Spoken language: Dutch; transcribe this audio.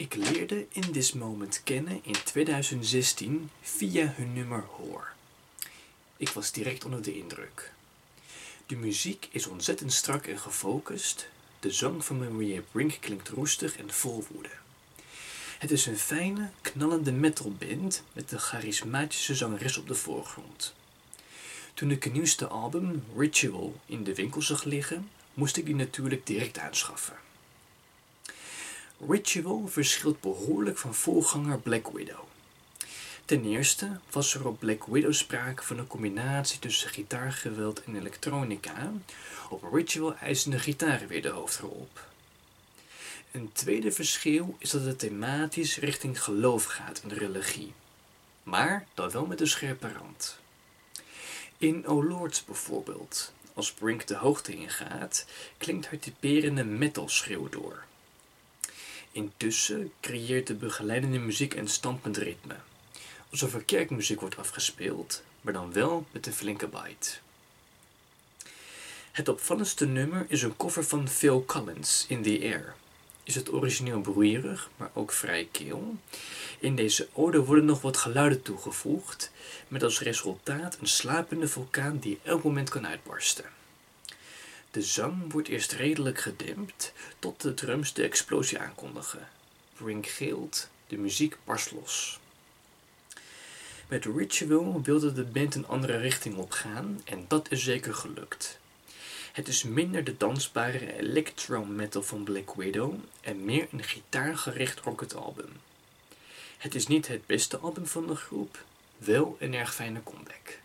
Ik leerde In This Moment kennen in 2016 via hun nummer Hoor. Ik was direct onder de indruk. De muziek is ontzettend strak en gefocust. De zang van Maria Brink klinkt roestig en vol woede. Het is een fijne, knallende metalband met de charismatische zangeres op de voorgrond. Toen ik het nieuwste album, Ritual, in de winkel zag liggen, moest ik die natuurlijk direct aanschaffen. Ritual verschilt behoorlijk van voorganger Black Widow. Ten eerste was er op Black Widow sprake van een combinatie tussen gitaargeweld en elektronica. Op Ritual eisen de gitaren weer de hoofdrol op. Een tweede verschil is dat het thematisch richting geloof gaat en religie. Maar dan wel met een scherpe rand. In O Lord bijvoorbeeld, als Brink de hoogte ingaat, klinkt haar typerende metalschreeuw door. Intussen creëert de begeleidende muziek een stampend ritme, alsof er kerkmuziek wordt afgespeeld, maar dan wel met een flinke bite. Het opvallendste nummer is een cover van Phil Collins, In the Air. Is het origineel broeierig, maar ook vrij kil. In deze ode worden nog wat geluiden toegevoegd, met als resultaat een slapende vulkaan die elk moment kan uitbarsten. De zang wordt eerst redelijk gedempt, tot de drums de explosie aankondigen. Brink gilt, de muziek barst los. Met Ritual wilde de band een andere richting opgaan en dat is zeker gelukt. Het is minder de dansbare electro-metal van Black Widow en meer een gitaargericht orkelalbum. Het is niet het beste album van de groep, wel een erg fijne comeback.